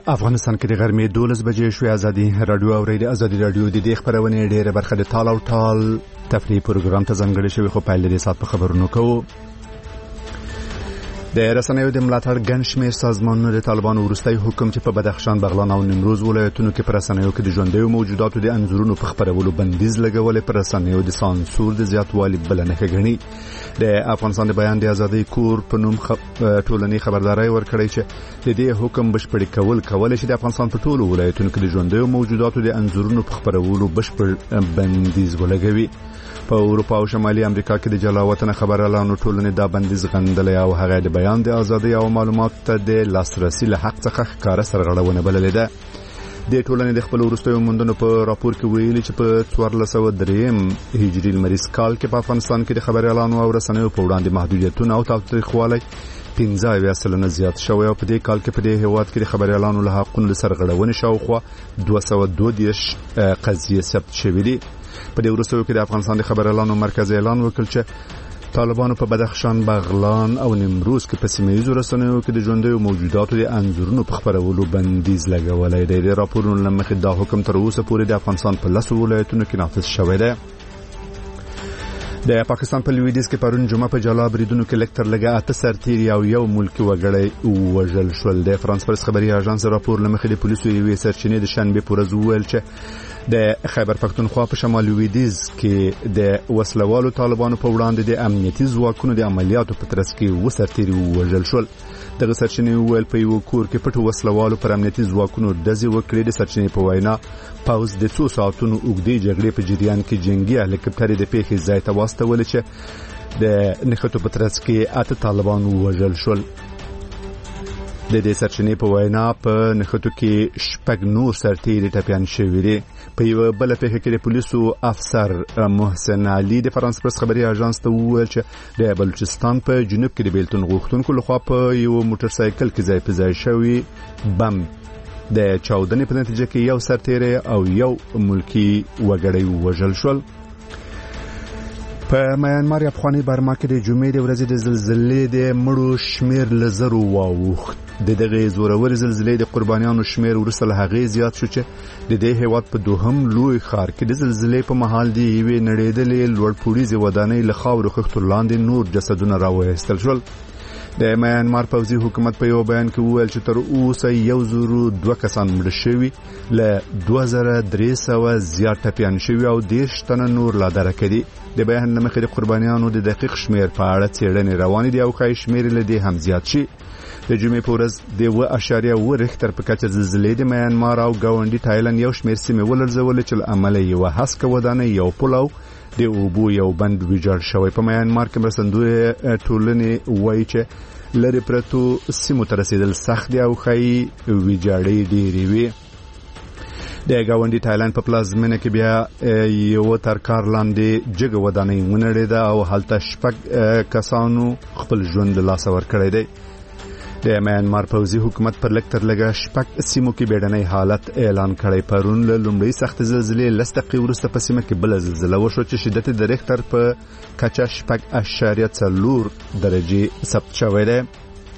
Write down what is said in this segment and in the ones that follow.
افغانستان کې د غرمې 12 بجې شوې ازادي رادیو او ازادي رادیو د دې خبرونه ډېره برخه د ټال او ټال تفریح پروګرام ته ځانګړی شوی خو په لري سات په خبرونو کوو. د رسنیو د ملاتړ ګڼ شمېر سازمانونو د طالبانو وروستي حکم چې په بدخشان، بغلان او نیمروز ولایتونو کې پر رسنیو کې د ژوندیو موجوداتو د انځورونو په خپرولو بندیز لګولې پر رسنیو د سانسور د زیاتوالي بلنه کوي. د افغانستان د بیان د ازادۍ کور په نوم ټولنی خبرداري ورکړی چې د دې حکم بشپړ کول چې د افغانستان په ټولو ولایتونو کې د ژوندیو موجوداتو د انځورونو په خپرولو بشپړ بندیز ولګوي. په اروپا او شمالي امریکا کې د جلاوطن خبريالانو ټولنې دا بندیز غندلې او هغه د بیان د ازادۍ او معلوماتو ته د لاسرسي له حق څخه ښکاره سرغړونه بللې ده. د ټولنې د خپل وروستیو موندنو په راپور کې ویلي چې په 1403 هجري لمریز کال کې په افغانستان کې د خبريالانو او رسنیو په وړاندې محدودیتونه او تاوتریخوالی 15% زیات شوی او په دې کال کې په دې هیواد کې د خبريالانو له حقونو سرغړونې شاوخوا 222 قضیې ثبت شوې دي. په دې وروستیو کې د افغانستان د خبريالانو مرکز اعلان وکړ چې طالبانو په بدخشان، بغلان او نیمروز کې په سیمه‌ییزو رسنیو کې د ژوندیو موجوداتو د انځورونو په خپرولو بندیز لګولای دی. د راپورونو له مخې دا حکم تر اوسه پورې د افغانستان په 10 ولایتونو کې نافذ شوی دی. د پاکستان په لویدیځ کې پرون جمعه په جلا بریدونو کې لکتر لګا 8 سرتیري او یو ملکی وګړی وژل شول. د فرانس پرس خبري اژانس راپور له مخې د پولیسو یوې سرچینې د شنبه په ورځ ویل چې د خیبر پختونخوا په شمال لویدیځ کې د وسلوالو طالبانو په وړاندې د امنیتي ځواکونو د عملیاتو په ترڅ کې وسرتیري وژل شول. دغه سرچینې ویل په یو کور کې پټو وسلوالو پر امنیتي ځواکونو دزي وکړې. د سرچینې په وینا پاوز د 2 ساعتونو اوږدې جګړې په جریان کې جنگي هلیکوپټر د پیښې ځای ته واستول چې د نښتو په ترڅ کې 8 طالبان وژل شول. د دې سرچینې په وینا په نښتو کې شپږ نور سرتیري ټپيان شوي دي. په یو بل پیښه کې د پولیسو افسر محسن علي د فرانس پرس خبري اژانس ته وویل چې د بلوچستان په جنوب کې د بیلتون غوښتونکو لخوا په یو موټر سایکل کې ځای په ځای شوی بم د چاودنې په نتیجه کې یو سرتیری او یو ملکی وګړی وژل شول. په میانمار یا افغاني برما کې د جمعې د ورځې د زلزلې د مړو شمیر لزرو واوښت. د دغه زورور زلزلې د قربانیانو شمیر ورسره هغه زیات شو چې د دې هیواد په دوهم لوی ښار کې د زلزلې په محل دی یوې نړیدلې لوړپوړیزې ودانۍ له خاورو خښتو لاندې نور جسدونه راوایستل شول. د میانمار پوځي حکومت په یو بیان کې وویل چې تر اوسه 102 کسان مړه شوي، له 2300 زیات ټپيان شوي او 10 تنه نور لا درکه دي. د بیان له مخې د قربانیانو د دقیق شمیر په اړه څېړنې روانې دي او ښایي شمیر له دې هم زیات شي. د جمعې په ورځ د 1.1 ریختر په کچه زلزلې د میانمار او ګاونډي تایلند یو شمیر سیمې ولړزولې چې له امله یو هسکه ودانۍ، یو پل او د اوبو یو بند ویجاړ شوی. په میانمار کې مرستندوی ټولنې وایي چې لري پرتو سیمو ته رسیدل سخت دي او ښایي ویجاړۍ ډېرې وي. د ګاونډي تایلند په پلازمینه کې بیا یو تر کار لاندې جګه ودانۍ ونړېده او هلته 6 کسانو خپل ژوند له لاسه ورکړی دی. د میانمار پوځي حکومت پر لکتر لګا 6 سیمو کې بیړنۍ حالت اعلان کړی. پرون له لومړۍ سخت زلزلې لسدقې وروسته په سیمه کې بل زلزله وشو چې شدت د ریختر په کچه 6.4 درجه ثبت شوی دی.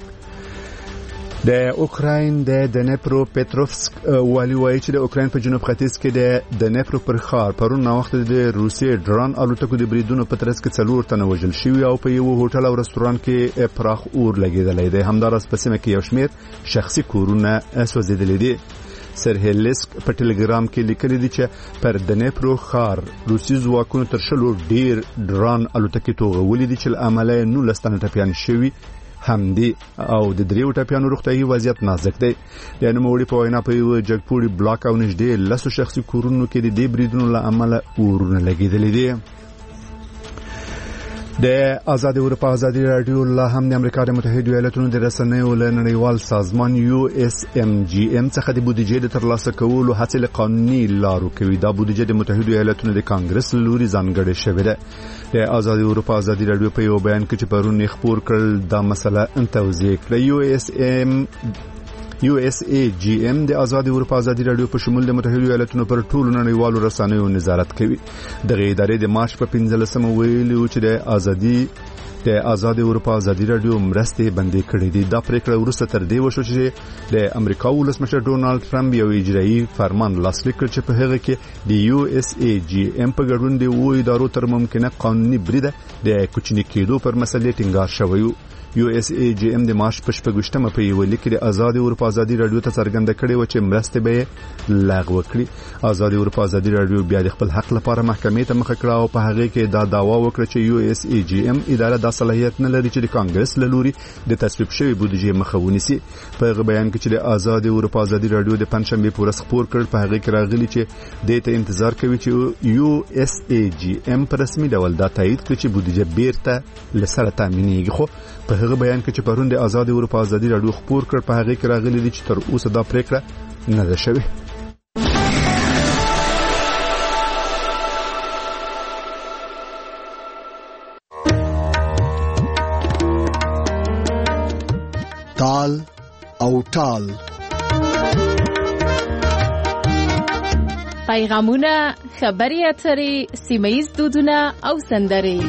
د اوکراین د دنیپرو پټروفسک والی وایي چې د اوکراین په جنوب ختیځ کې د دنیپرو پر ښار پرون وخت د روسیې ډرون الوتکو د بریدونو په ترڅ کې 4 تنه وژل شوي او په یو هوټل او رستوران کې پراخ اور لګیدلی دی. همداراز په سیمه کې یو شمیر شخصي کورونه سوځېدلي دي. سرهلیسک په ټلګرام کې لیکلي دي چې پر دنیپرو ښار روسي ځواکونو تر شلو ډیر ډرون الوتکې توغولې دي چې له امله 19 تنه ټپيان شوي هم دي او د 3 ټپيانو روغتيایي وضعیت نازک دی. د نوموړي په وینا په یو جګپوړي بلاک او نږدې 10 شخصي کورونو کې د دې بریدونو له امله اورونه لګیدلي دي. د آزاد اروپا آزادي رادیو له هم د امریکا د متحده ایالاتونو د رسنیو له نړیوال سازمان USMGM څخه د بودیجې د ترلاسه کولو هڅې له قانوني لارو کوي. دا بودیجه د متحده ایالاتونو د کانګرس لوري ځانګړې شوې ده. د آزاد اروپا آزادي رادیو په یو بیان کې چې پرون خبر کړل دا مسله توضیح کړه. USAGM د آزاد اروپا آزادي رادیو په شمول د متحده ایالاتونو پر ټولو نړیوالو رسنیو نظارت کوي. د ادارې د مارچ په 15 ویلي چې د آزادي د آزاد اروپا ازادي رادیو مرستې بندي کړې دي. دا پریکړه وروسته تر دې وشو چې د امریکا ولسمشر ډونالد ټرمپ یو اجرایي فرمان لاسلیک کړ چې په هغه کې د USAGM په ګډون د وو ادارو تر ممکنه قانوني بریده د کوچني کېدو پر مسلې ټینګار شوی. USAGM د مارچ په 28مه په یو لیک کې آزاد اروپا ازادي رادیو ته څرګنده کړې و چې مرستې به لغوه کړي. آزاد اروپا ازادي رادیو بیا د خپل حق لپاره محکمې ته مخ کړه او په هغه کې دا دعوا وکړه چې USAGM اداره د صلاحیت نه لري چې د کانګرس له لوري د تصویب شوی بودیجې مخه ونیسي. په هغه بیان کې چې د آزاد اروپا ازادي رادیو د پنځشنبه په ورځ خبر کړ په هغه کې راغلي چې د ته انتظار کوي چې USAGM په رسمي ډول دا تایید کړي چې بودیجه بیرته لسره تامینېږي. خو په هغه بیان کې چې پرون د آزاد اروپا ازادي رادیو خبر کړ په هغه کې راغلي دي چې تر اوسه دا پریکړه نه ده شوې. تال او ټال پیغامونه، خبري اترې، سیمه‌ییز دودونه او سندرې.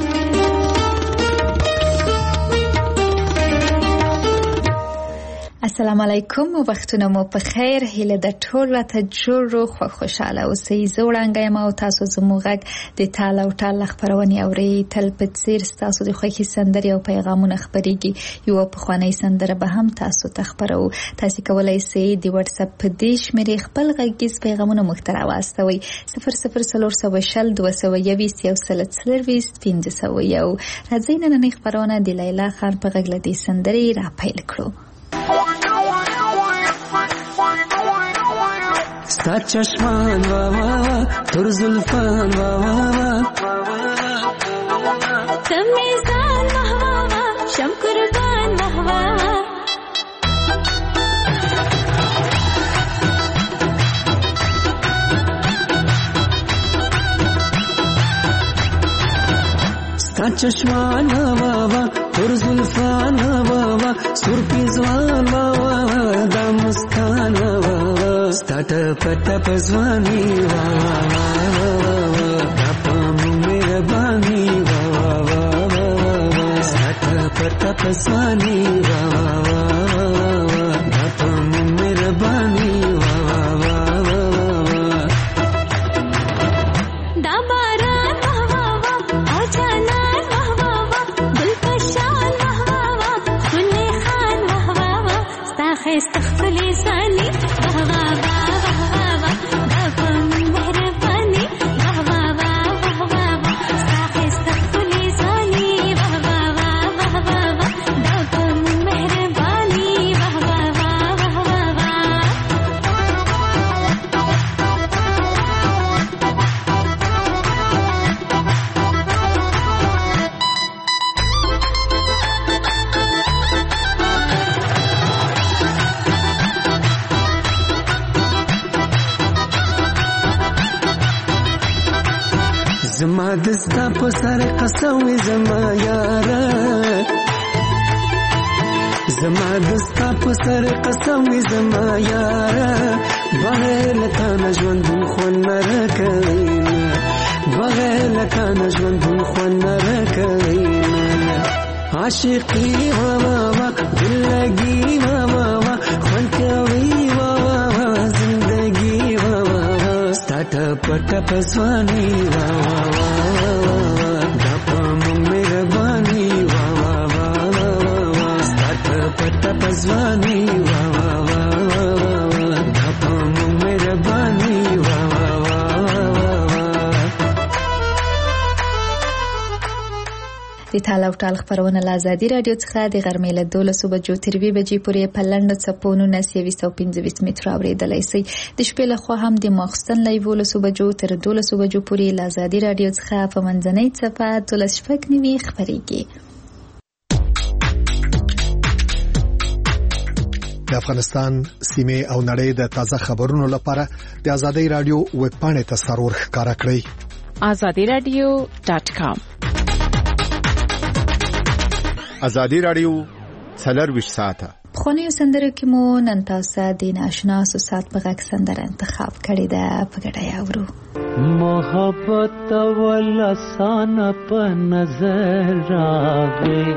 السلام علیکم او وختونه مو په خیر. هیله د ټول راته جوړ خو خوشاله اوسئ. زوړانګه یم او تاسو زموږ غږ د تال او ټال خبرونه اورئ. تل په څیر تاسو د خوښي سندرې او پیغامونه خبريږي. یو په خواني سندره به هم تاسو ته خبرو. تاسو کولای شئ د واتس اپ په دې شمیرې خپل غږیز پیغامونه محتوا واستوي 00402221 راځي نن خبرونه د لیلا خان په غږ لدی سندرې را پیل کړو. ستا چشمان وا وا تر زلفان وا وا تمیزان وا وا شم قربان وا ستا چشمان وا وا تر زلفان وا وا سر پیزوان وا وا دا مسکان وا ستات پتا پزوانی وا وا وا دا مهربانی وا وا وا ستات پتا پزوانی وا وا دا مهربانی وا وا دا باران وا وا او جانان وا وا گلفشان وا وا خنی خان وا وا ستا خستخفل لسانی وا وا زما دستا په سر قسم زما یاره زما دستا په سر قسم زما یاره بغیر لتا نژوند خو نه راکوي بغیر لتا نژوند خو نه راکوي عاشقي وا وا دلګي وا وا خون کوي وا وا زندګي وا وا ستات پټ پسواني وا Pazwani wa wa wa wa dhapa mehrbani wa wa wa د تال او ټال خبرونه له آزادي رادیو څخه د غرمې له 12 بجو تر 2 بجې پورې په لنډ چپونو 925 متر اوریدلای شئ. د شپې له خوا هم د ماخستن له 12 بجو تر 12 بجو پورې له آزادي رادیو څخه په منځنۍ صفه 12 خبريږي. د افغانستان سیمه او نړۍ د تازه خبرونو لپاره د آزادي رادیو ویب پاڼه ته سرور ښکارا کړئ azadiradio.com. آزادي رادیو 24 ساعته خونی سندرو کې مو نن تاسو د ناشنا سات په غږ سندره انتخاب کړی ده، په ګډه یاورو. محبت اول آسان په نظر راغی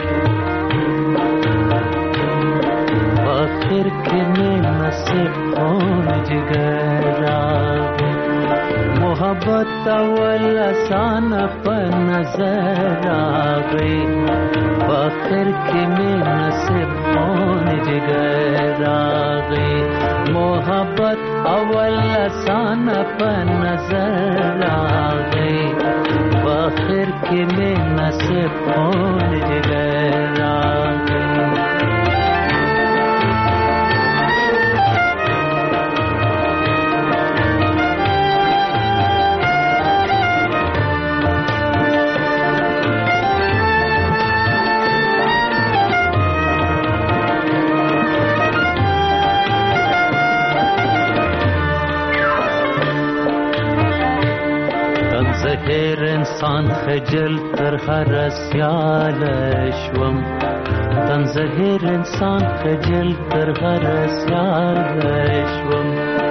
آخر کې مې نصیب خون جگر راغی محبت اول آسان په نظر راغی آخر کې مې نصیب خون جگر راغی محبت اول آسان په نظر راغی آخر کې مې نصیب خون جگر راغی هر انسان خجل تر هر سیال شوم تنظهر انسان خجل تر هر سیال شوم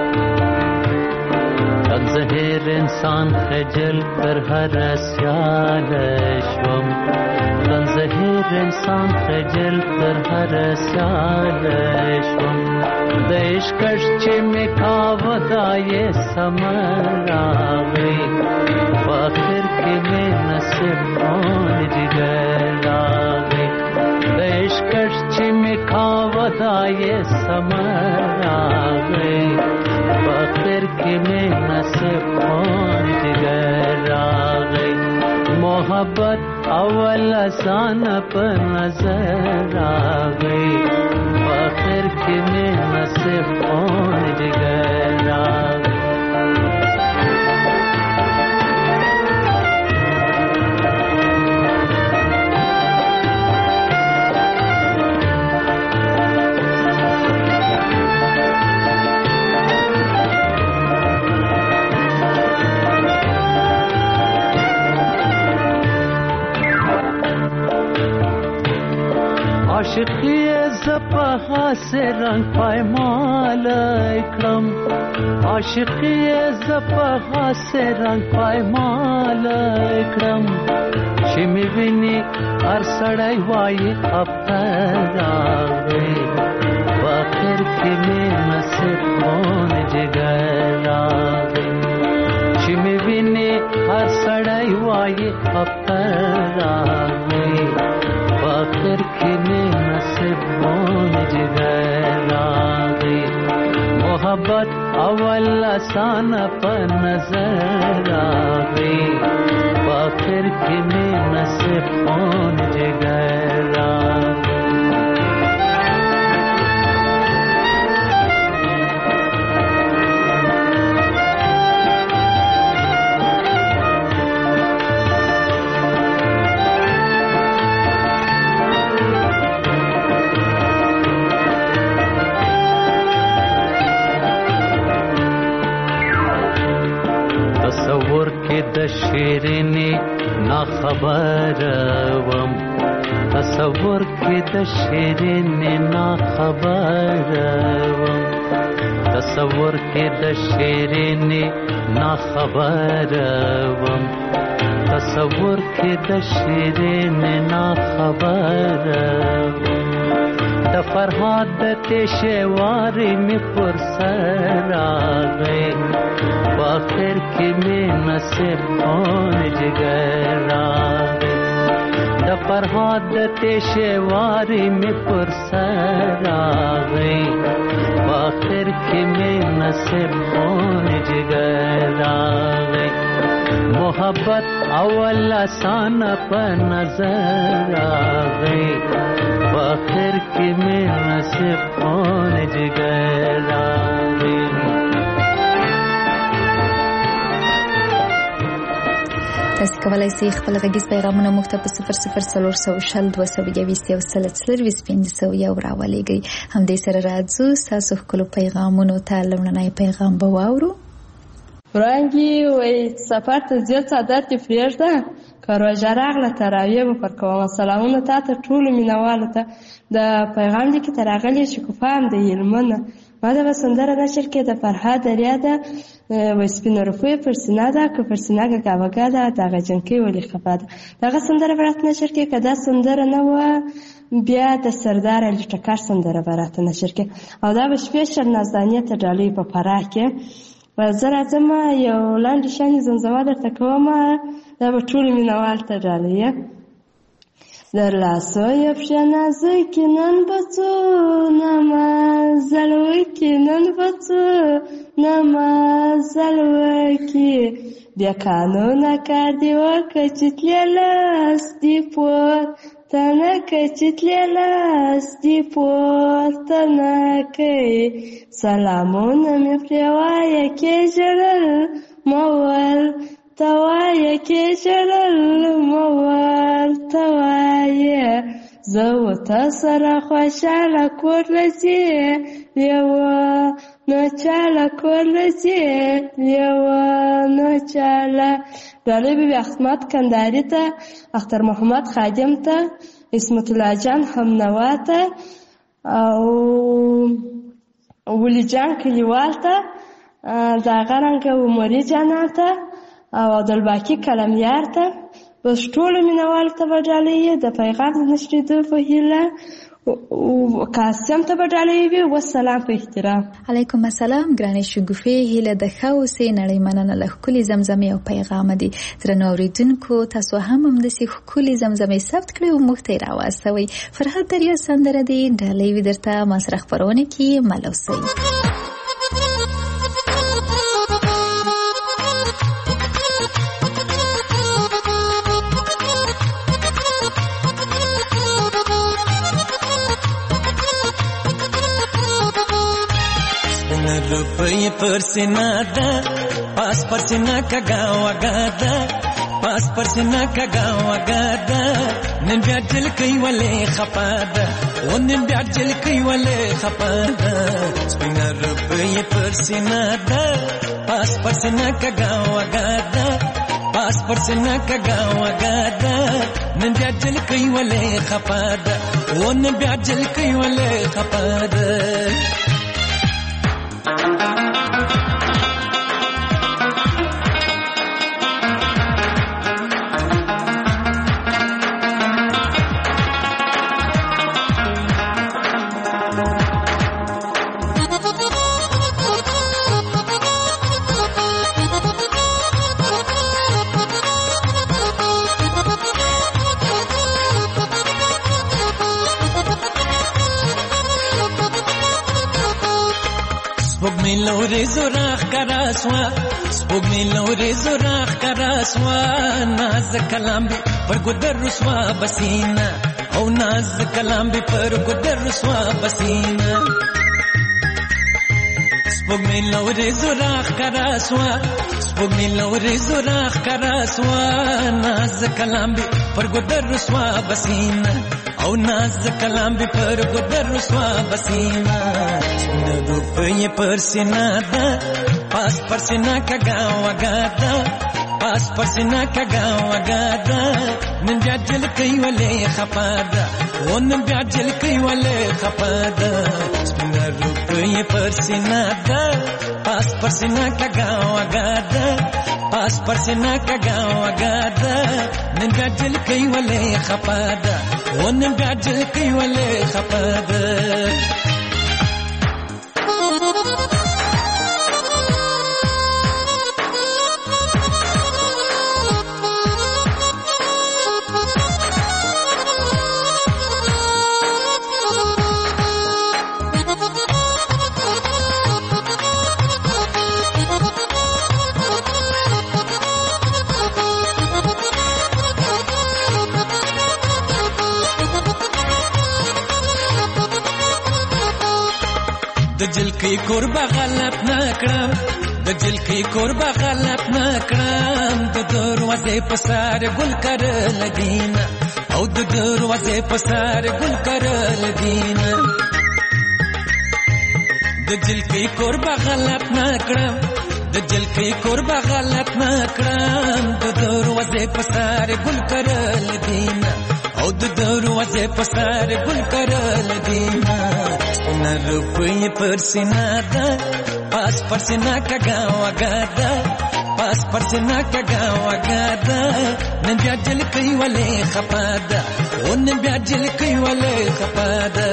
تنظهر انسان خجل تر هر سیال شوم تنظهر انسان خجل تر هر سیال شوم د عشقش چې مې کاوه دا یې سمر راغی آخر کې مې نصیب خون جگر راغی د عشقش چې مې کاوه دا یې سمر راغی آخر کې مې نصیب خون جگر راغی محبت اول آسان په نظر راغی آخر کې مې نصیب خون جگر راغی عاشقی زپها سے رنگ پایمال اکرم عاشقی زپها سے رنگ پایمال اکرم شمی ویني هر سړی وایي افتر راغی آخر کې مې نصیب خون جگر راغی شمی ویني هر سړی وایي افتر راغی آخر کې مې نصیب خون جگر راغی محبت اول آسان په نظر راغی آخر کې مې نصیب خون جگر راغی تصور کې د شیرینې نا خبر وم تصور کې د شیرینې نا خبر وم تصور کې د شیرینې نا خبر وم تصور کې د شیرینې نا خبر وم د فرهاد د تشوارې مې پر سر راغی آخر کې مې نصیب خون جگر راغی د فرهاد د تشوارې مې پر سر راغی آخر کې مې نصیب خون جگر راغی محبت اول آسان په نظر راغی آخر کې مې نصیب خون جگر راغی تاسو کولای شئ خپل غږیز پیغامونه موږ ته په 004022 راولېږئ. همدې سره راځو تاسو خپل پیغامونو ته لومړنی پیغام به واورو. ورانګي وای سفر ته ځل صادر ته فریږده کارو جراغله تراویه به پر کوم سلامونه ته ټول مینوالو ته د پیغام لیک ترغلي چې کوفام د یلمنه ما دغه سندره نشر کې د فرهاد دریا ده و سپینه روپۍ پر سینه ده که پر سینه ګاوګا ده دغه جنکۍ ولې خفه ده. دغه سندره به راته نشر کې که دا سندره نه وه بیا د سردار علي ټکر سندره به راته نشر کې او دا به سپیشل نازدانې ته ډالۍ په فراه کې. زه راځم یو لاندې شانې زمزمه درته کوم، دا به ټولو مینهوال ته ډالۍ. در لاسوی پښه نازکې نن به څو نمازل وکړي، نن به څو نمازل وکړي، بیا قانونه کار دې وکړه چې تلې لاس دې پورته نه کوي، چې تلې لاس دې پورته نه کوي، سلامونه مې پرې وایه کې ژړل مه ورته وایه، کې ژړل مه ورته وایه، زه ورته سره خوشحاله کور له ځې لیوانه چاله، کور له ځې لیوانه چاله. ډالۍ به احمد کندهاري ته، اختر محمد خادم ته، عصمت الله جان همنوا ته او ولی جان کلیوال ته، دغه رنګه عمري جانان ته او عبدالباقي کلمیار ته، بس ټولو مینهوالو ته به ډالۍ د پیغام د نشرېدو په هیله، قاسم ته به ډالۍ وي. والسلام په احترام. علیکم السلام ګرانې شګوفې، هیله د ښه اوسې، نړۍ مننه له ښکلې زمزمې او پیغامه دي. درنو اورېدونکو تاسو هم همداسې ښکلې زمزمې ثبت کړئ او موږ ته یې راواستوئ. فرهاد دریا سندره دی، ډالۍ وي درته ما سره خپرونه کې مل اوسئ. روپۍ پر سینه ده، پاس پر سینه کږه وږه ده، پاس پر سینه کږه وږه ده، نن بیا جلکۍ ولې خفه ده، و نن بیا جلکۍ ولې خفه ده. سپینه روپۍ پر سینه ده، پاس پر سینه کږه وږه ده، پاس پر سینه کږه وږه ده، نن بیا جلکۍ ولې خفه ده، و نن بیا جلکۍ ولې خفه ده. سپوږمۍ لورې زوراخ کراسوا، سپوږمۍ لورې زوراخ کراسوا، ناز کلام به پر ګودر رسوا بسینا، او ناز کلام به پر ګودر رسوا بسینا. سپوږمۍ لورې زوراخ کراسوا، سپوږمۍ لورې زوراخ کراسوا، ناز کلام به پر ګودر رسوا بسینا، او ناز کلام به پر ګودر رسوا بسینا. سپینه روپۍ پر سینه ده، پاس پر سینه کږه وږه ده، پاس پر سینه کږه وږه ده، نن بیا جلکۍ ولې خفه ده، و نن بیا جلکۍ ولې خفه ده. سپینه روپۍ پر سینه ده، پاس پر سینه کږه وږه ده، پاس پر سینه کږه وږه ده، نن بیا جلکۍ ولې خفه ده، و نن بیا جلکۍ ولې خفه ده. د جلکۍ کور به غلط نه کړم، د جلکۍ کور به غلط نه کړم، د دروازې په سر ګل کرل دینه، او د دروازې په سر ګل کرل دینه. د جلکۍ کور به غلط نه کړم، د جلکۍ کور به غلط نه کړم، د دروازې په سر ګل کرل دینه، او د دروازې په سر ګل کرل دینا سپینه روپۍ پر سینه ده پاس پر سینه کږه وږه ده پاس پر سینه کږه وږه ده نن بیا جلکۍ ولې خفه ده او نن بیا جلکۍ ولې خفه ده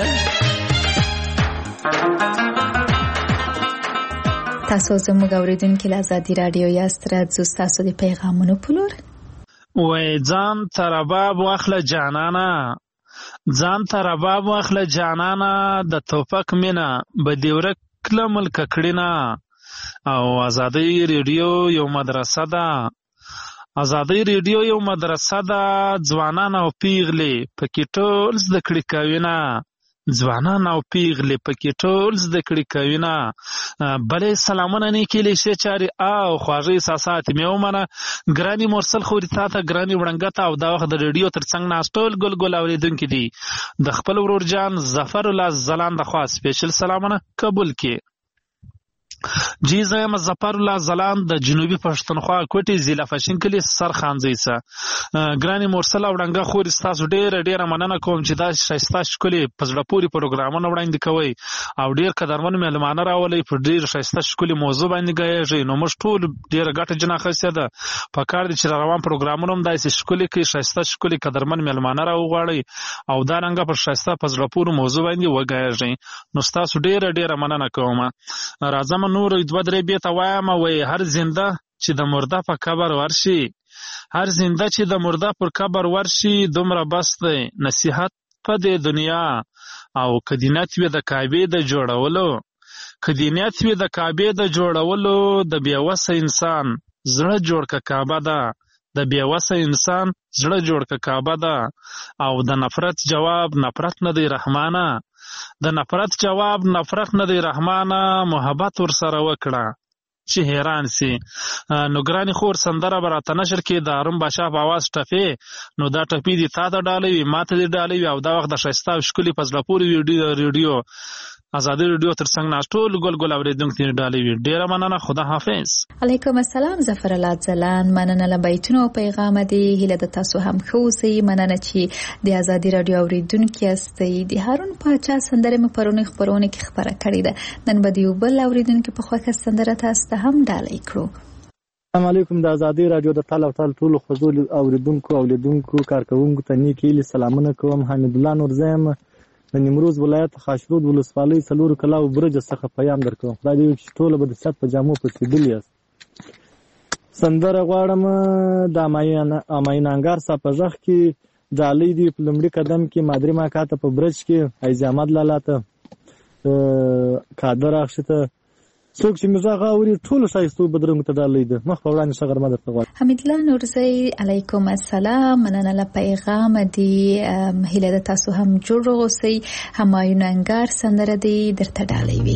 تاسو زموږ اوریدونکو له ازادي رادیو یاست راځو تاسو د پیغامونو په لور وای ځان ته رباب واخله جانانه ځان ته رباب واخله جانانه د توپک مینه به دې ورک کله ملک کړینه او ازادي ریډیو یو مدرسه ده ازادي ریډیو یو مدرسه ده ځوانان او پیغلې پکې ټول زده کړې کوي نه ځوانان او پیغلې پکې ټول زده کړې کوي نه بلې سلامونه نیکې لیشې چارې او خواږه احساسات مې ومنه ګراني مرسل خوري تا ته ګراني وړنګه ته او دا وخت د ریډیو تر څنګ ناست ټول ګل ګل اورېدونکي دي د خپل ورور جان ظفر الله زلان د خوا سپیشل سلامونه قبول کړي جی زایم ظفر الله زلان د جنوبي پښتونخوا کوټي ضلع فشین کلی سر خانځي سه ګراني مرسل وړنګه خوري تاسو ډېر مننه کوم چې دا شایسته شکلي پزړه پوری پروګرامونه وړاندې کوي او ډېر قدرمن مهمانه راولي په ډېر شایسته شکلي موضوع باندې غږی نو موږ ټول ډېر ګټه جنا خاصه ده په کار دي چې روان پروګرامونه هم داسې شکلي کې شایسته شکلي قدرمن مهمانه راوغواړي او دا رنګ په شایسته پزړه پوری موضوع باندې وغږی نو تاسو ډېر مننه کوم راځم نور دوه درې بیت وایم وای هر زنده چې د مرده په قبر ورشي هر زنده چې د مرده پر قبر ورشي دومره بس دی نصیحت په دې دنیا او کدینت وي د کعبې د جوړولو کدینت وي د کعبې د جوړولو د بیوسه انسان زړه جوړ ک کعبه ده د بیوسه انسان زړه جوړ ک کعبه ده او د نفرت جواب نفرت نه دی رحمانه د نفرت جواب نفرت نه دی رحمانه محبت ور سره وکړه چې حیران سي نو ګرانی خور سندره براته نشر کې د ارم باشا په आवाज ټفې نو دا ټپې دي تا ته ډالې ماته دي ډالې او دا وخت د شایسته شکلي پزړه پوری ریډیو ازادي ریډیو تر څنګ ناشټول ګل ګل اوریدونکو ډالې ډیر مننه خدا حافظ علیکم السلام ظفر الله زلان مننه له بیتونو پیغام دی هله د تاسو هم خوسي مننه چې د ازادي رادیو اوریدونکو یاستئ د هارون پاچا سندره مې پرونی خبرونه کې خبره کړې ده نن به دیو بل اوریدونکو په خوښه سندره تاسو ته هم ډالې کړو السلام علیکم د ازادي رادیو د تعال ټول خزول اوریدونکو کارکونکو ته نیکی سلامونه کوم حمید الله نورزم د نیمروز ولایت خاشرود ولسوالۍ څلور کلاو برج څخه پیغام درکوم خدای دې چې ټول به د صحت په جامو پسې دل یاست سندره غواړم د اماینانګار صاحب په ځخ کې ډالۍ دی په لمړي قدم کې مادری ماکاته په برج کې ایز احمد لاله ته قادر اخشته څوک چې مزه غاوري ټول شایستو بدرنګ ته ډالۍ ده مخ په وړاندې څنګه مدد کوي حمید الله نورزی علیکم السلام مننه له پیغام دی هله د تاسو هم جوړ اوسئ همایونانګار سندره دی درته ډالۍ وي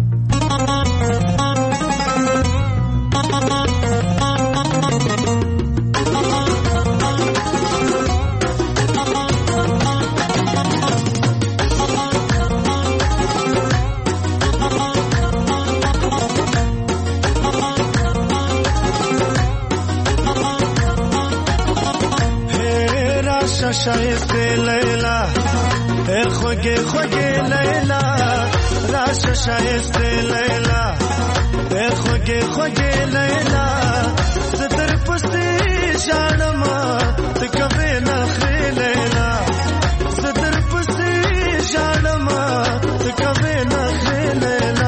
شایسته لیلا اے خوږه خوږه لیلا راشه شایسته لیلا اے خوږه خوږه لیلا ستر پستی شانما تکوي نخې لیلا ستر پستی شانما تکوي نخې لیلا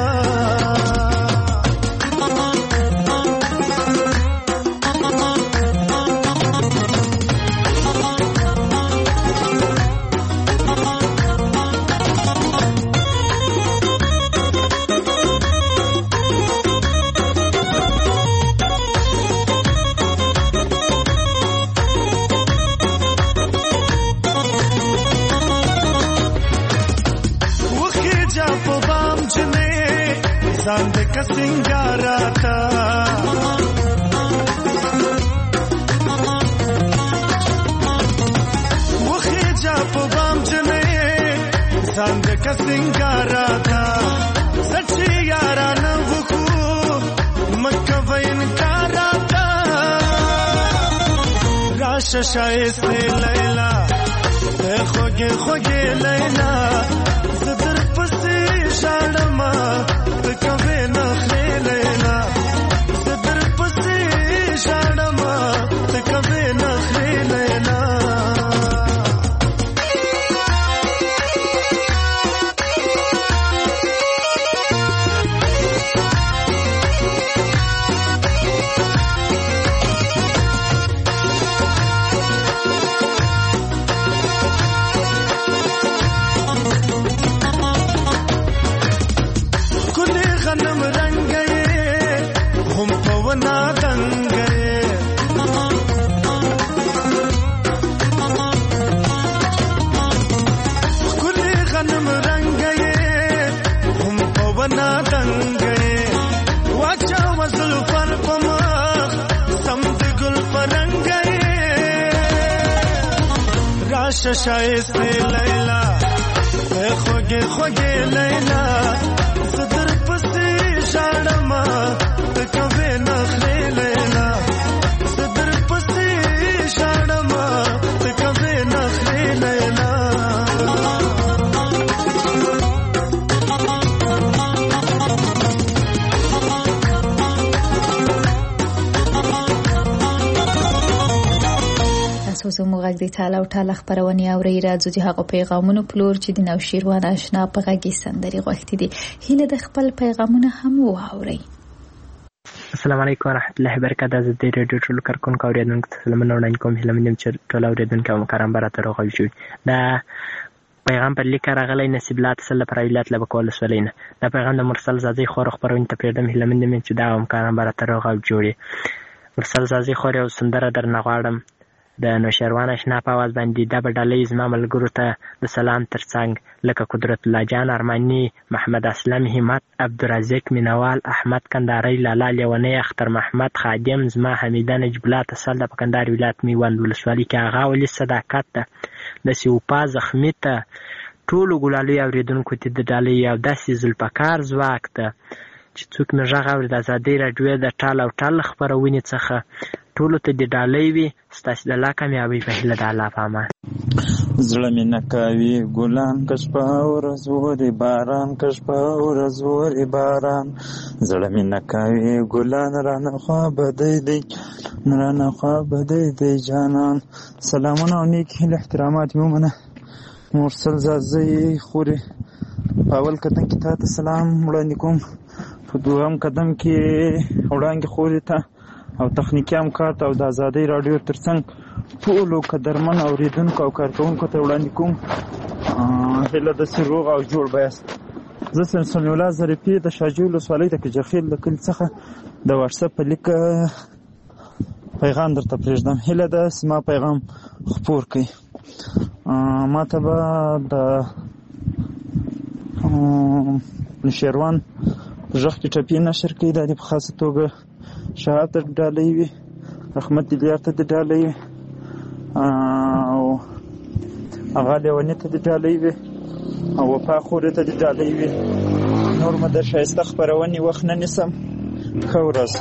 Sande ka singara tha Mukhe ja po bam jne sande ka singara tha Sachi yara na vuku makka vain kara tha Rasha shaiste Laila خوږه خوږه لیلا زدر پسې شړما تکوي نخلي لیلا زدر پسې شړما تکوي نخلي لیلا شایسته لیلا خوږه خوږه لیلا زدر پسې شړما تکوي نخلي لیلا زدر پسې شړما تکوي نخلي لیلا زموږ غږ د تاله او ټاله خپرونې اورئ. راځو د هغو پیغامونو پلور چې د نوشیروان اشنا په غږ سندرې غوښتي دي. هیله د خپل پیغامونه هم واورئ. السلام علیکم ورحمۃ اللہ وبرکاتہ. زه د ریډیو ټولو کارکونکو اورېدونکو ته سلامونه وړاندې کوم. هیله مند یم چې ټول اورېدونکي او مکرم به راته روغ او جوړ. دا پیغام پر لیک راغلی نصیب الله تسل پر ولایت لبک ولسوالۍ نه. دا پیغام د مرسل زازي خور خپرونې ته پرېږدم. هیله مند یم چې دا مکرم به راته روغ او جوړ. مرسل زازي خور یو سندره درنه غواړم د نوشیروان اشنا په आवाज باندې. دا به ډالۍ زما ملګرو ته د سلام ترڅنګ لکه قدرت الله جان ارماني، محمد اسلم، همت، عبدالرزاق مینوال، احمد کندهاری، لالا لیونی، اختر محمد خادم، زما حمیده نجیب الله تسل د کندهار ولایت میوند ولسوالۍ کې، هغه ولي صداقت ته، د سیوپا زخمی ته، ټولو ګلالي اورېدونکو ته د ډالۍ او داسې زلپکار ځواک ته چې څوک مې غږ اوري د ازادۍ راډیو د ټال او ټال خپرونې څخه ټولو ته د ډالۍ وي. ستاسو د الله کامیابۍ په هیله د الله په امان. زړه مې نه کوي ګلان که شپه ورځ وري باران که شپه ورځ وري باران زړه مې نه کوي ګلان رانه خوا بدی دی رانه خوا بدی دی جانان. سلامونه او نیک هیله احترامات مې ومنه. مرسل زازي خوري په اول قدم کې تا ته سلام وړاندې کوم. په دوهم قدم کې وړاندې خوري ته او تخنیکی همکار ته او د ازادۍ راډیو ترڅنګ ټولو قدرمن اورېدونکو او کارکوونکو ته وړاندې کوم. هیله داسې روغ او جوړ به یاست. زه سمیع الله ظریفي د شاجوی ولسوالۍ د کجخیل د کلي څخه د واټساپ په لیک پیغام درته پرېږدم. هیله ده زما پیغام خپور کړئ. ما ته به د نوشیروان په غږ کې ټپې نشر کړي. دا دې په خاصه توګه شهاب ته ډالۍ وي، رحمت دیلیار ته د ډالۍ وي او هغه لیوني ته د ډالۍ وي او وفا خورې ته د ډالۍ وي. نور مې د ښایسته خپرونې وخت نه نیسم. ښه ورځ.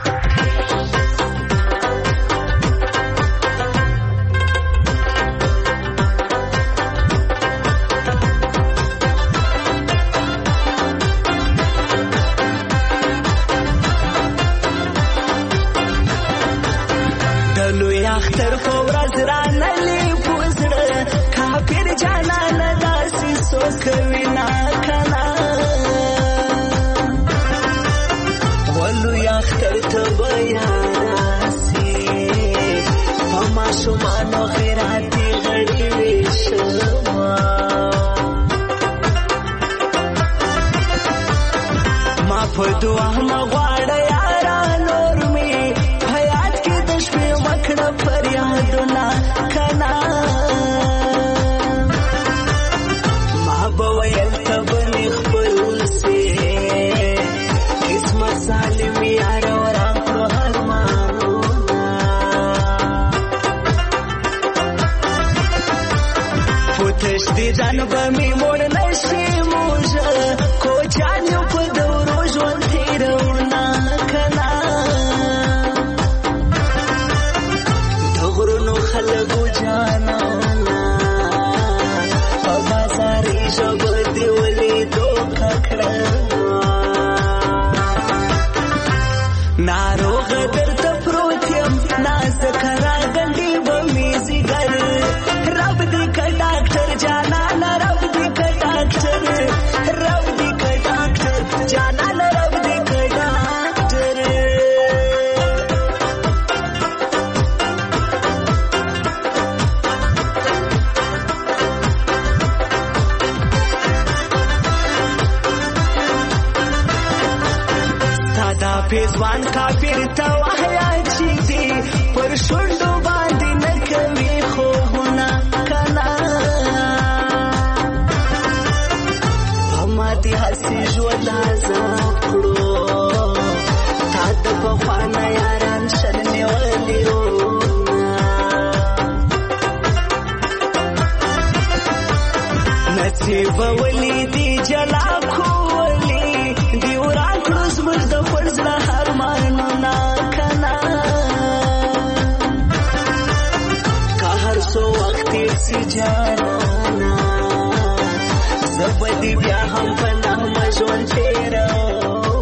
اختر خو ورځ رانلې پوزړه کافر جانان داسې سوکوي نا کنا ولو اختر ته بیاناسي په ماشومانو خیراتي غړي وشما ما په دعا مغواړه یارا نور می حیات کې د شپې وکړه فریادونه کنا ما به ویل ته بلې خپل سي قسمت سالم یار وران کړو ارمانونه پوتش دې ځان به مې موړ نشي موږه کوچان یو په دورو ژوند تېروونه کنا د غرونو خلکو جانانا پیزوان کافر ته وحیا چې دی پر شونډو باندې نه کوي خوبونه کنا هماتې هسې ژوند عذاب کړو تا د پخوانه یاران شر نیولي نصیب ولی دی جلا کولی دی وران کړو زموږ د خپل زړه ارمانونه کنا که هر څو وخت تېر سي جانانه زه به دې بیا هم په نغمه ژوند تېروم.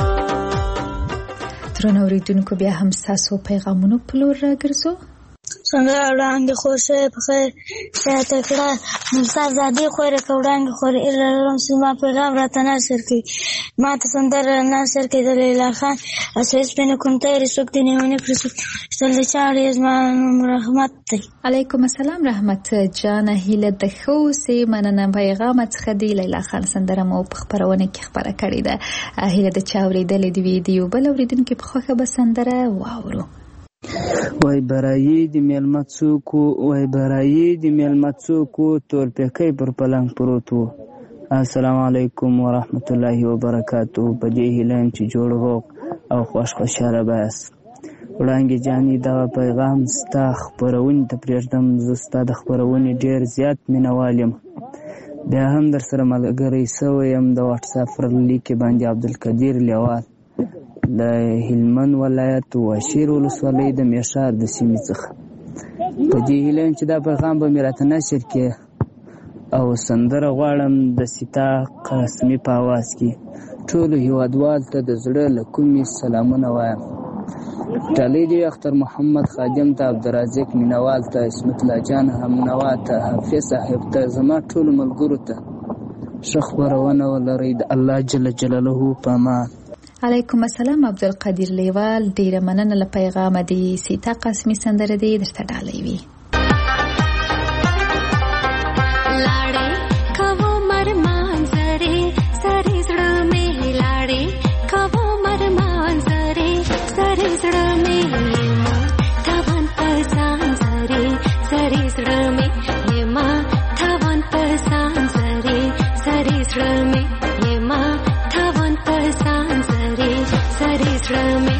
درنو اورېدونکو بیا هم ستاسو پیغامونو په لور راګرځو. څنګه وړاندې خور صاحب په خیر زیاته کړه نثار زادې خوره که وړاندې خوره ایله لرم چې ما پیغام راته نثر کوي ما ته سندره نثر کوي د لیلا خان اساس پنه کوم تیارې څوک دې نیونې کړي څوک تل د چاړې زما نوم رحمت دی. علیکم السلام رحمت جان هیله د ښه اوسې مننه پیغام څخه دی. لیلا خان سندره مو په خپرونه کې خپره کړې ده هیله د چا اورېدلې د ویډیو بل اورېدونکي په خوښه به سندره واورو. وای برایي د میلمه څوکو وای برایي د میلمه څوکو تور پیکی پر پلنګ پروت و. السلام علیکم ورحمت الله وبرکاتو. په دې هیله یم چې جوړ روغ او خوشحاله بایاست. وړانګې جانې دغه پیغام ستا خپرونې ته پرېږدم. زه ستا د خپرونې ډېر زیات مینهوال یم بیا هم در سره ملګری سوی یم. د واټساپ پر لیک باندې عبدالقدیر لیوال د هلمند ولایت واشیر ولسوالۍ د میشار د سیمې څخه. په دې هیله یم چې دا پیغام به مې راته نشر کړي او سندره غواړم د سیتا قاسمي په اواز کې ټولو هیوادوالو ته د زړه له کومې سلامونه وایم. ډالۍ دی اختر محمد خادم ته عبدالرازق مینوال ته اسمت الله جان همنوا ته حافظ صاحب ته زما ټولو ملګرو ته ښه خپرونه ولرئ د الله جل جلاله په امان. علیکم السلام عبدالقدیر لیوال ډیره مننه له پیغامه دی. سیتا قاسمي سندره دی درته ډالۍ وي. لاړې کوو مرمانځرې سرې زړه مې لاړې کوو مرمانځرې سرې زړه مې یما تاوان په ځانځرې سرې زړه مې یما تاوان په ځانځرې سرې زړه مې یما تاوان په ځانځرې سرې زړه مې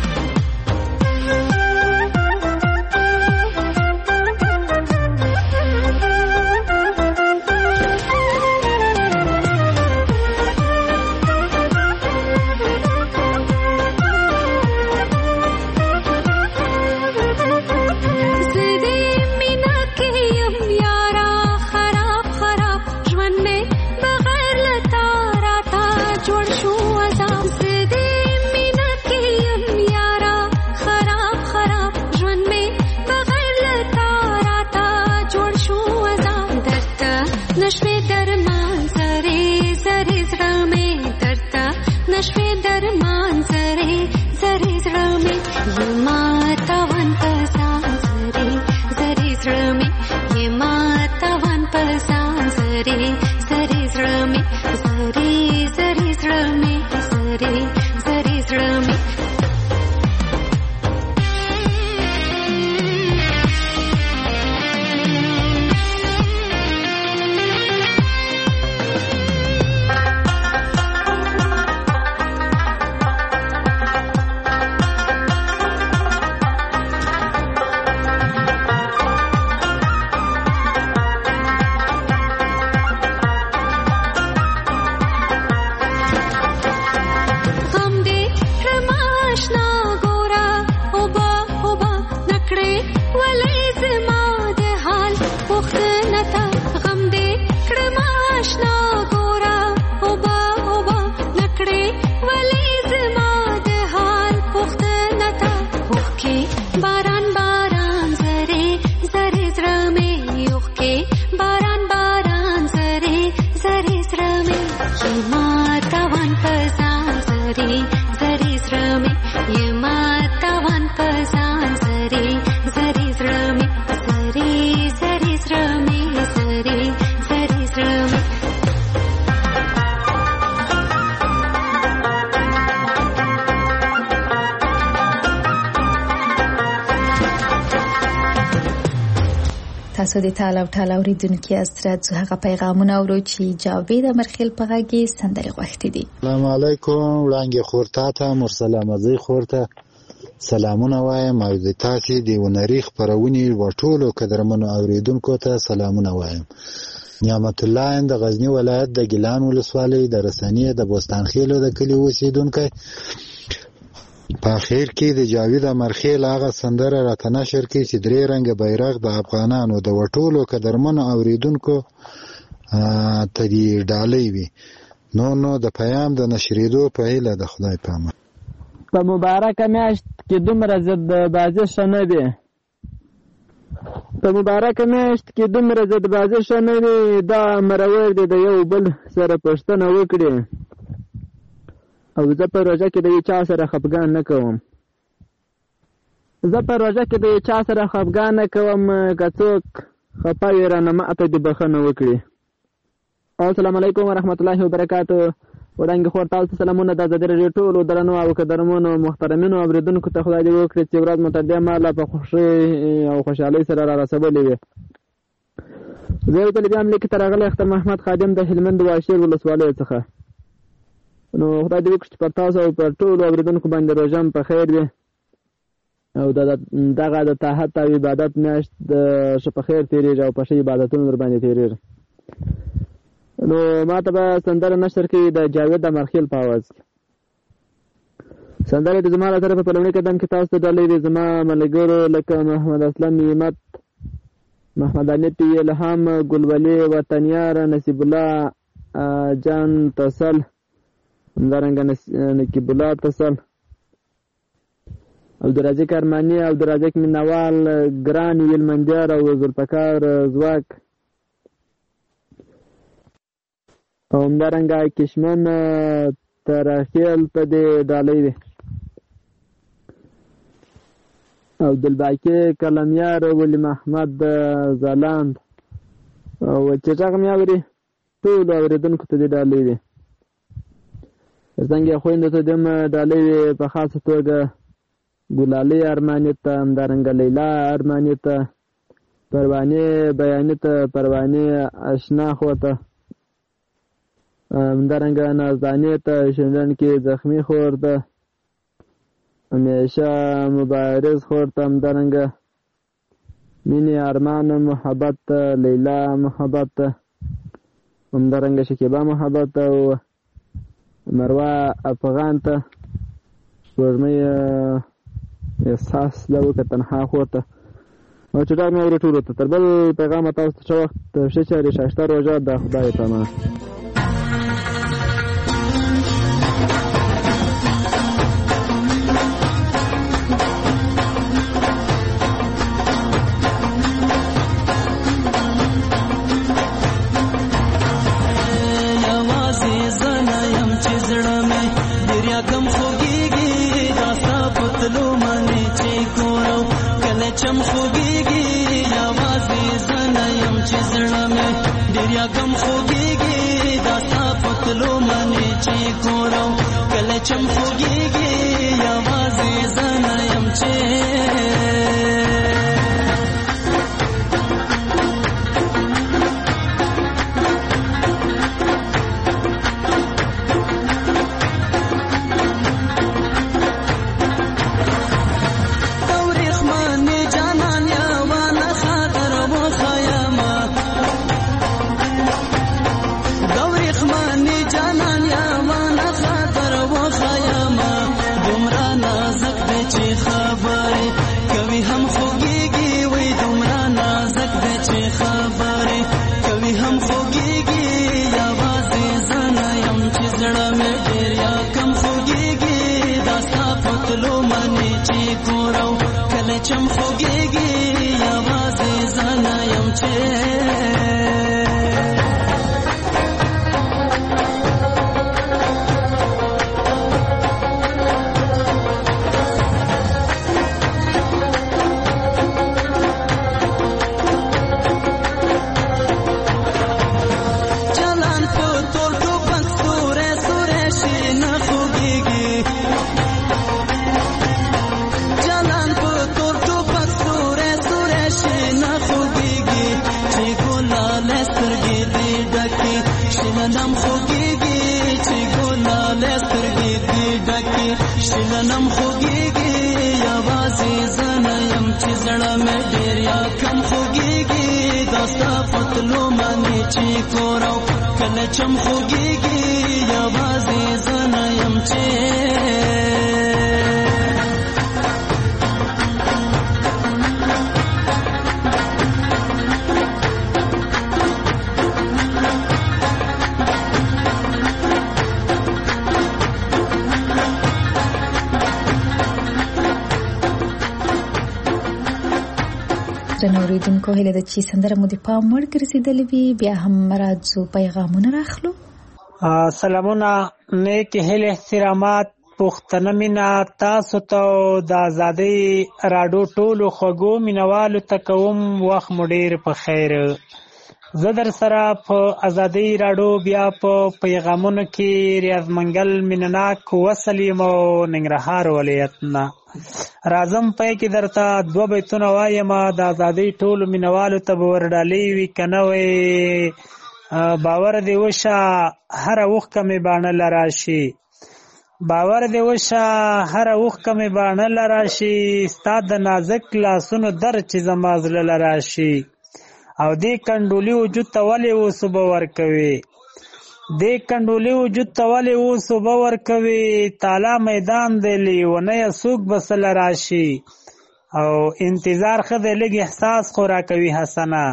تاسو د تاله او ټاله اوریدونکو استرات هغه پیغامونه اورو چې جاوید مرخیل په غږی سندري غوښتي دي. السلام علیکم وړاندې خورتا ته مرسله مزي خورته سلامونه وایم او د تاسو د ونری خبرونې وټولو قدرمنو اوریدونکو ته سلامونه وایم. نعمت الله د غزنی ولایت د ګیلان ولسوالۍ د رسنۍ د بوستان خیلو د کلی اوسیدونکو په اخر کې د جاوید مرخیل هغه سندره راته نشر کړي چې درې رنګ بیرغ د افغانانو د وټولو قدرمنو اوریدونکو ته دی ډالۍ وي. نو د پیام د نشریدو په هیله د خدای په امان. په مبارکه میاشت کې دومره ضد بازی شنه دي دا مرور دي د یو بل سره پښتنه وکړي او زه په روژه کې د چا سره خفګان نه کوم که څوک خفه وي رانه ماته دې بخښنه وکړي. السلام علیکم ورحمت الله وبرکاتو. وړاندې خور تاسو سلامونه د ازادي راډیو ټولو درنو او قدرمنو محترمینو اوریدونکو ته خدای دې وکړي چې ورځ متعدده مالا په خوښۍ او خوشحالۍ سره را رسولې وي. زه یو ځل بیا هم لیک ته راغلی اختر محمد خادم د هلمند واشیر ولسوالۍ څخه. نو خدای دې وکړي چې پر تاسو او پر ټولو اوریدونکو باندې روژه په خیر وي او دغه د طاعت او عبادت میاشت د ښه په خیر تېرېږي او په ښه عبادتونو در باندې تېرېږي. نو ما ته به سندره نشر کړي د جاوید مرخیل په اواز کې. سندره د زما له طرفه په لومړي قدم کې تاسو ته ډالۍ دي زما ملګرو لکه محمد اسلم نعمت، محمد انیت الهام، ګلولي وطنیار، نصیب الله جان تصل، همدارنګه نقیب الله تصل، عبدالرزاق ارماني، عبدالرزاق مینوال، ګران ویلمندیار او ذوالفقار زواک او همدارنګه کشمن ترخیل ته دې ډالۍ دي او دلباقي کلمیار ولی محمد زالاند او چې څنګه مې اوري ټول اوریدونکو ته دې ډالۍ دي. څنګه خويندو ته دې ډالۍ په خاصه توګه ګلالي ارماني ته، همدارنګه لیلا ارماني ته، پروانه بیانې ته، پروانه آشنا خوته، همدارنګه نازدانې ته، شندن کې زخمی خور ده، همیشه مبارز خور ته، همدارنګه مینې ارمان محبت ته، لیلا محبت ته، همدارنګه شکیبا محبت ته او مروه افغان ته، سپوږمۍ احساس لو که تنها خور ته او چې ډاک مې اوري ټولو ته. تر بل پیغامه تاسو ته ښه وخت، ښه چارې، ښایسته روژه د خدای په امان. چم خوږیږي یوازې زنه یم چې زړه مې ډېر یاګم خوږیږي دا ستا پتلو منې چې ګورم کله چم خوږیږي یوازې زنه یم چې چم خوږیږي یوازې زنه یم چې جلان په ټول ټوپک سورې سورې شي نه خوږیږي جلان په ټول ټوپک سورې سورې شي نه خوږیږي کم خوږیږي یوازې زه نه یم چې زړه مې ډېر یا کم خوږیږي دا ستا پتلو منې چې کور او کله چم خوږیږي یوازې زه نه یم چې نوریدونکو هیله ده چې سندره مو د پام وړ ګرځېدلې وي. بیا هم راځو پیغامونه راخلو. سلامونه، نیک هیله، احترامات، پښتنه مینا تاسو ته د ازادۍ راډیو ټولو خوږو مینوالو ته کوم. وخت مو ډېر په خیر. زه در سره په ازادۍ راډیو بیا په پیغامونو کې ریاض منګل مینناک وصل یم او ننګرهار ولایت نه. راځم پای کې درته 2 بیتونه وایم. د ازادۍ ټولو مینوالو ته به ورډالۍ وي که نه وی باور دې وشه هره اوښکه مې باڼله راشي. باور دې وشه هره اوښکه مې باڼله راشي. ستا د نازک لاسونو در چې زما زړه له راشي. او دې کنډولي وجود ته ولې اوس اوبه ورکوي. دې کنډولي وجود ته ولې اوس اوبه ورکوي. تالا میدان دی لیونیه څوک به سله راشي. او انتظار ښه دی لږ احساس خو راکوي حسنه.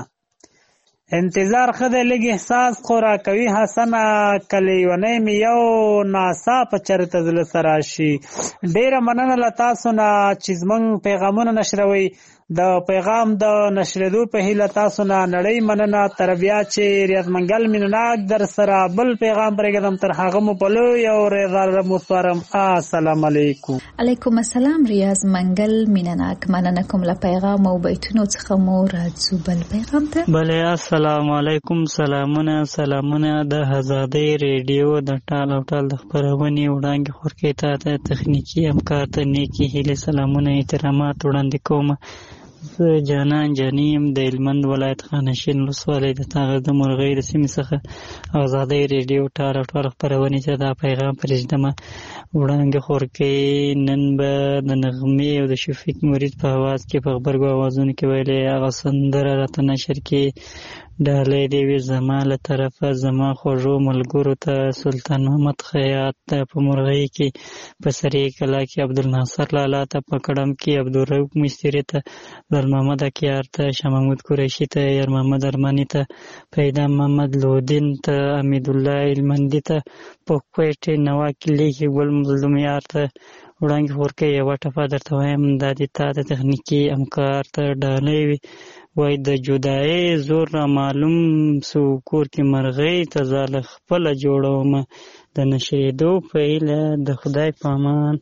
انتظار ښه دی لږ احساس خو راکوي حسنه. که لیونی مې یو ناڅاپه چېرته زړه ته راشي. ډېره مننه له تاسو نه چې زموږ پیغامونه نشروئ. د پیغام د نشریدو په هیله تاسو نه نړۍ مننه. تر بیا چې ریاض منګل مینناک در سره بل پیغام پرېږدم تر هغه مو په لوی او رضا مو سپارم. السلام علیکم. علیکم السلام ریاض منګل مینناک. مننه کوم له پیغام او بیتونو څخه مو راځو بل پیغام ته. بله السلام علیکم. سلامونه د ازادۍ ریډیو د ټال او ټال د خپرونې وړاندې خورکې ته د تخنیکي همکار ته نیکې هیلې سلامونه احترامات وړاندې کوم. زه جانان جاني یم د هلمند ولایت خانشین ولسوالۍ د تاغر د مرغۍ د سیمې څخه ازادۍ ریډیو ټال او ټال خپرونې ته دا پیغام پرېږدمه. وړاندې خورکې نن به د نغمې او د شفیق مرید په اواز کې په غبرګو اوازونو کې ویلې هغه سندره راته نشر کې ډالۍ دې وي زما له طرفه زما خوږو ملګرو ته. سلطان محمد خیاط ته په مرغۍ کې، په سرې کلا کې عبدالناصر لالا ته، په کړم کې عبدالرؤف مستري ته، لال محمد اکیار ته، شاه محمود قریشي ته، یار محمد ارماني ته، پیدا محمد لودین ته، حمید الله هلمندي ته، په کویټې نوا کلي کې ګل مظلوم یار ته. وړاندې خورکې یوه ټپه درته وایم دا دې تا د تخنیکي همکار ته ډالۍ وي. وای د جدایۍ زور را معلوم سو کور کې مرغۍ ته زاله خپله جوړومه. د نشریدو په هیله د خدای په امان.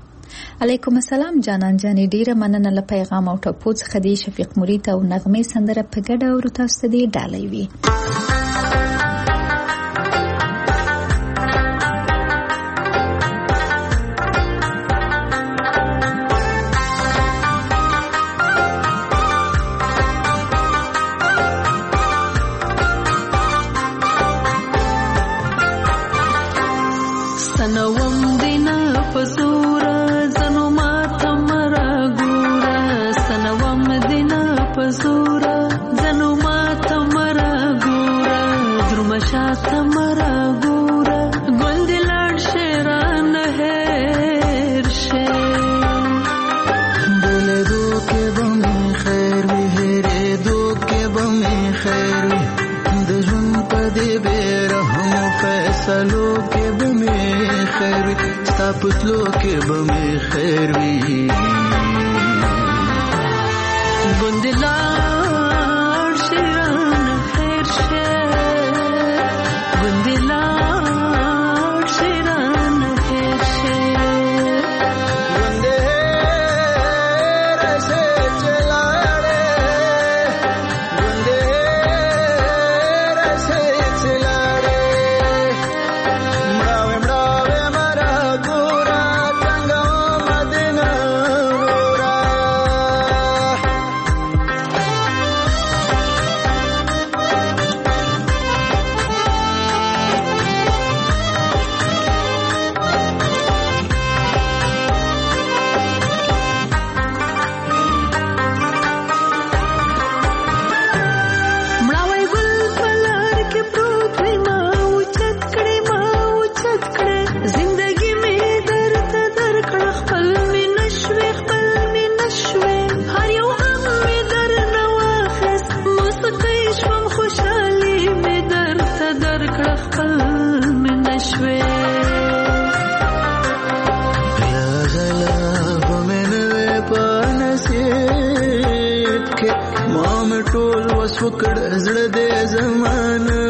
علیکم السلام جانان جاني. ډیره مننه له پیغام او ټپو څخه دی. شفیق مرید او نغمې سندره په ګډه اورو تاسو ته دی ډالۍ وي. پتلو کې به مې خیر وي. ګوندلار شیران خیر شه، ګوندلار شیران خیر شه، ګوندې رسې چلاړې، ګوندې رسې چلاړې، مړاوې مړاوې مرا ګورا څنګه مدینه ما مې ټول وس وکړ زړه دې زمانه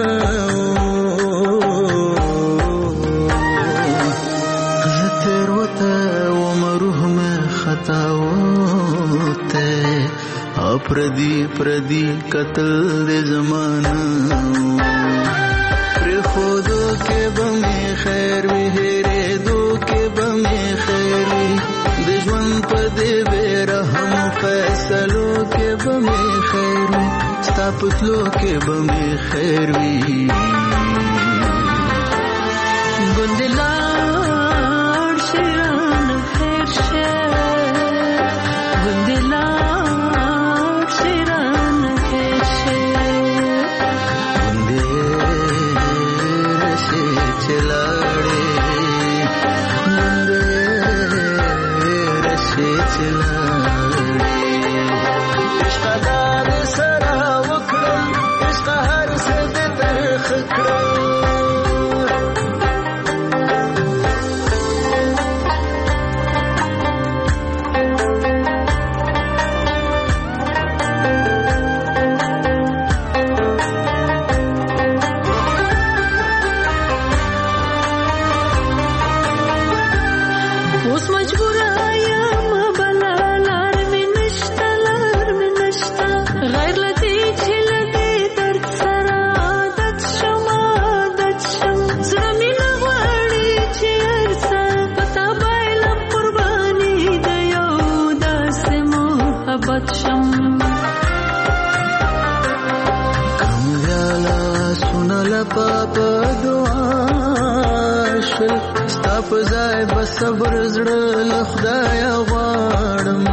زه تېروته وم روح مې خطا وته او پردي قتل دې زمانه پرېښودو کې به مې خیر وي هېرېدو کې به مې خیر وي د ژوند په دې بې رحم فیصلو کې به مې خیر وي ستا په تلو کې به مې خیر وي ګوندې لاړ شي رانه هېر شه ګوندې لاړ شي رانه هېر شه ګوندې رسې چې لاړې ګوندې رسې چې لاړې عشقه دا دې سره وکړم عشقه هر څه دې ترخه کړم اوس مجبوره یم بله لار مې نشته لار مې نشته غیر له دې چې له دې درد سره عادت شم زړه مې نه غواړي چې هر څه په تا بایلم قرباني د یو داسې محبت شم کمزاله سونه لپا په دعا شل ستا په ځای به صبر زړه له خدایه غواړم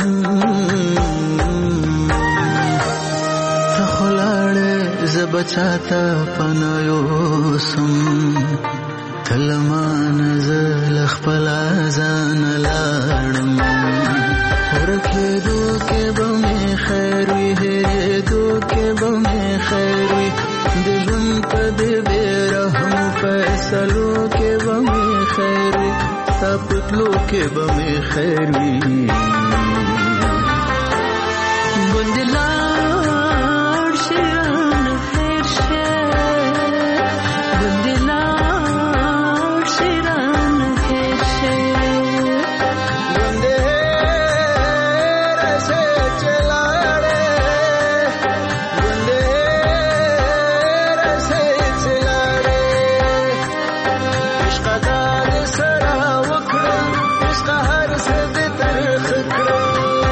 ته خو لاړې زه به چاته پناه یوسم ته له مانه زه له خپله ځانه لاړم ورکېدو کې به مې خیر وي هېرېدو کې به مې خیر وي د ژوند په دې بې رحم فیصلو کې به مې خیر وي ستا په تلو کې به مې خیر وي ګوندې لاړ شي رانه هېر شه ګوندې لاړ شي رانه هېر شه ګوندې رسې چې لاړې ګوندې رسې چې لاړې عشقه دا دې سره وکړم عشقه هر څه دې ترخه کړم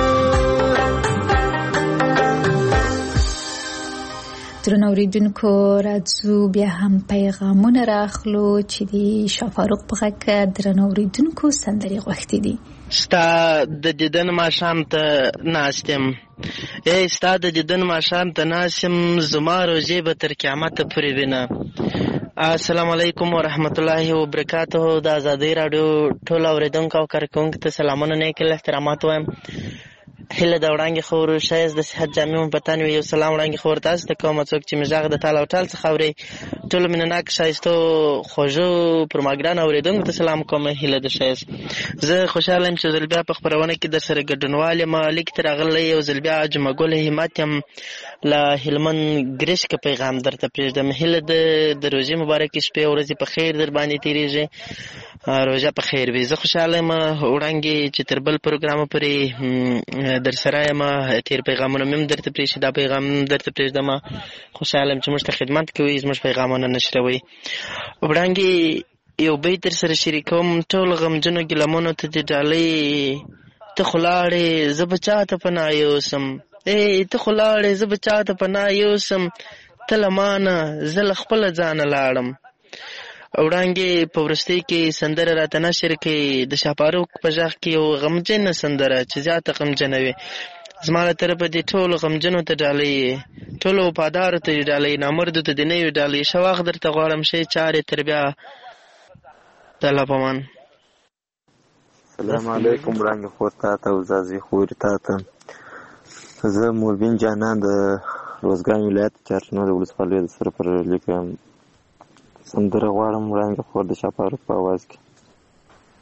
درنو اوریدونکو راځو بیا هم پیغامونه راخلو چې د شافاروق په غږ درنو اوریدونکو سندرې غوښتې دي ستا د دیدن ماښام ته ناست یم ستا د دیدن ماښام ته ناست یم زما روژې به تر قیامته پورې وینه السلام علیکم ورحمت الله وبرکاته د ازادۍ راډیو ټول اوریدونکو او کارکوونکو ته سلامونه نیک احترامات وایم هیله د وړانګې خور ښایست د صحت جامع مبتن وي یو سلام وړانګې خور تاسو ته کوم څوک چې مې غږ د تال او ټال څخه اورئ ټولو مینهناک ښایستو خوږو پروګرام اوریدونکو ته سلام کوم هیله د ښایست زه خوشحاله یم چې ځل بیا په خپرونه کې در سره ګډونوال یم لیک ته راغلی یو ځل بیا جمعه ګل همت یم له هلمند ګرشکه پیغام درته پرېږدم هیله د روژې مبارکې شپې ورځې په خیر در باندې تېرېږي روژه په خیر وي زه خوشحاله یم وړانګې چې تر بل پروګرامه پورې در سره یم تېر پیغامونه مې هم درته پرېښي دا پیغام درته پرېږدم خوشحاله یم چې موږ ته خدمت کوئ زموږ پیغامونه نشروئ وړانګې یو بیت در سره شریکوم ټول غمجنو ګیلمونو ته دې ډالۍ ته خو لاړې زه به چاته پناه یوسم ته خو لاړې زه به چاته پناه یوسم ته له مانه زه له خپله ځانه لاړم وړانګې په وروستۍ کې سندره راته نشر کړي د شاپاروق په غږ کې یو غمجنه سندره چې زیاته غمجنه وي زما له طرفه دې ټولو غمجنو ته ډالۍ ټولو وفادارو ته ډالۍ نامردو ته دې نه وي ډالۍ ښه وخت درته غواړم ښې چارې تر بیا د الله په امان السلام علیکم وړانګې خور تا ته او زازي خورې تا ته زه موربین جانان د روزګان ولایت چارچنو د ولسوالۍ د سره پر لیکم سندره غواړم وړانګې خور د شاپاروق په اواز کې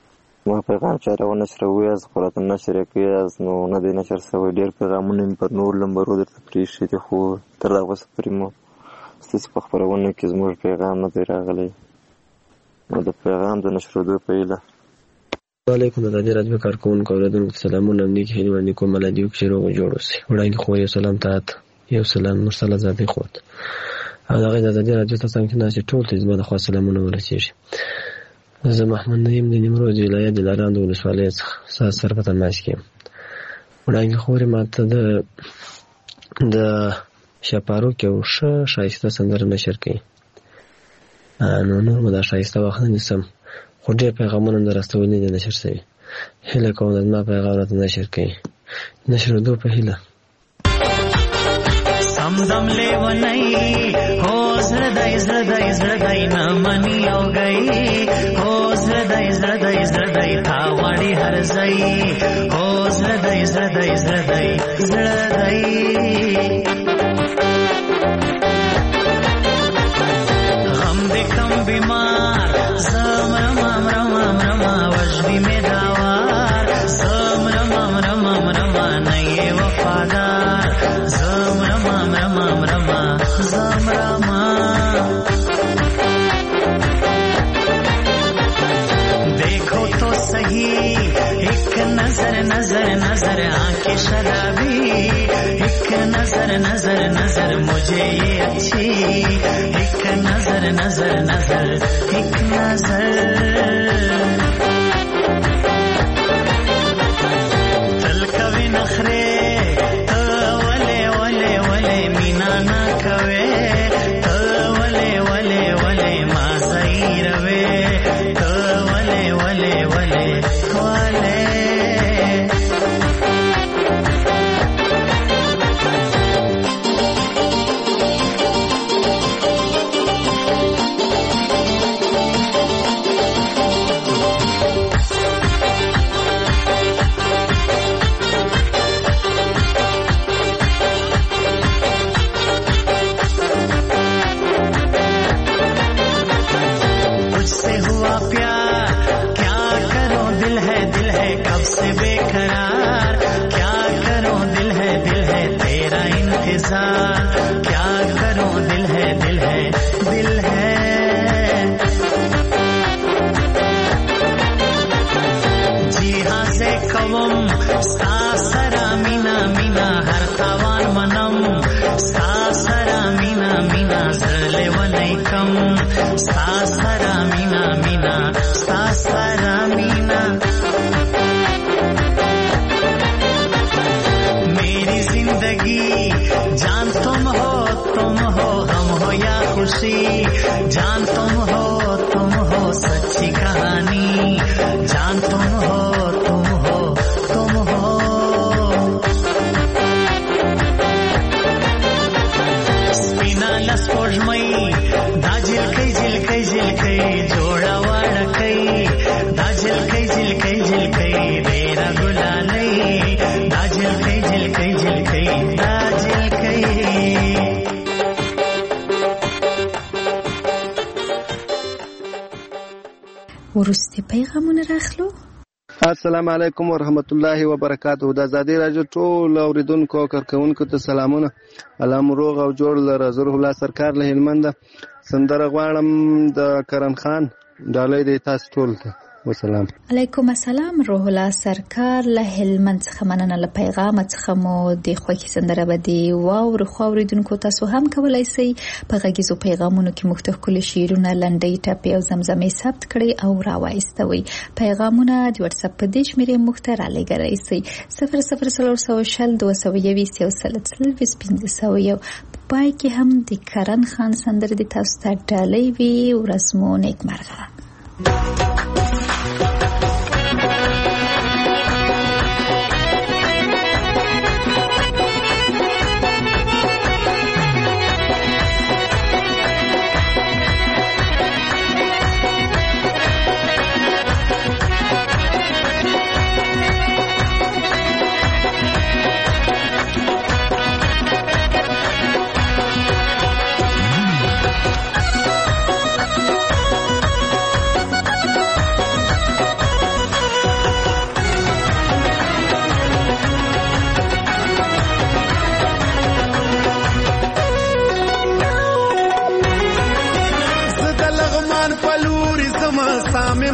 ما پیغام چاره و نشروي از قرات النشر کې از نو نه دی نشر سوی ډیر پیغامونه په نور لمبرو درته پریښي دي خو تر دغه وخت پورې مو ستاسو په خپرونه کې زموږ پیغام نه دی راغلی نو د پیغام د نشرېدو په هیله. وعلیکم د دې راډیو کارکونکو اوریدونکو سلامونه نیک هیلې باندې کوم ملادیو کې روغ جوړ اوسئ. وړاندې خو یو سلام تات یو سلام مرسل آزادې خوت او دغه د دې راډیو ته څنګه نه چې ټول ته زما د خوا سلامونه ورسیږي. زه محمد نعیم د نیمروز ولایت د لاران د ولسوالۍ څخه سر په تماس کې یم. وړاندې خو ماته د شپارو کې یو ښه ښایسته سندره نشر کړي نو نور مو دا ښایسته وخت نه نیسم خو ډېر پیغامونه د راستوي نه دي نشر شوي. هیله کوم د زما پیغام راته نشر کړي نشرېدو په هیله. سمدم لیونی هو زړدی نه منی او گئی هو زړدی تا غړي هر ځای هو زړدی غم دې کم بیمار زم رما وجدی می داوار زم رما نه وفادار زم رما देखो तो सही एक नजर आंखें शराबी एक नजर मुझे ये अच्छी एक नजर एक नजर तल कवे नखरे वले मीना ना कवे वले मासई रवे वले क्या करूं दिल है जी हाँ से कवम सासरा मीना हर तावान मनम सासरा मीना जरले वनै कम सासरा मीना मेरी जिंदगी जान तुम हो गम हो या खुशी जान तुम हो सच्ची कहानी जान तुम हो स्पिनाला स्पोर्टमई दा झिलकै जोड़ा वाड़कै दा झिलकै रेरा गुलालै दा झिलकै ورستی پیغامونه راخلو. السلام علیکم ورحمت الله وبرکاته. د ازادي راډیو ټول اوریدونکو او کارکونکو ته سلامونه. الله مو روغ او جوړ لره. زه روح الله سرکار له هلمند سندره غواړم د کرن خان ډالۍ د تاسو ټول ته. والسلام علیکم السلام. روح الله سرکار له هلمند څخه مننه. له پیغام څخه مو د خوښي سندره بدی واو خو اوریدونکو تاسو هم کولای شئ په غږیزو پیغامونو کې مختلف کلی شعرونه لنډۍ ټاپې او زمزمې ثبت کړئ او راوایستوئ. پیغامونه د واتس اپ په دې شمیرې مختار لګرئ شئ 004020211500 پای کې هم د کرن خان سندره د تاسو ته ډالۍ وي. ورسمو نیکمرغه.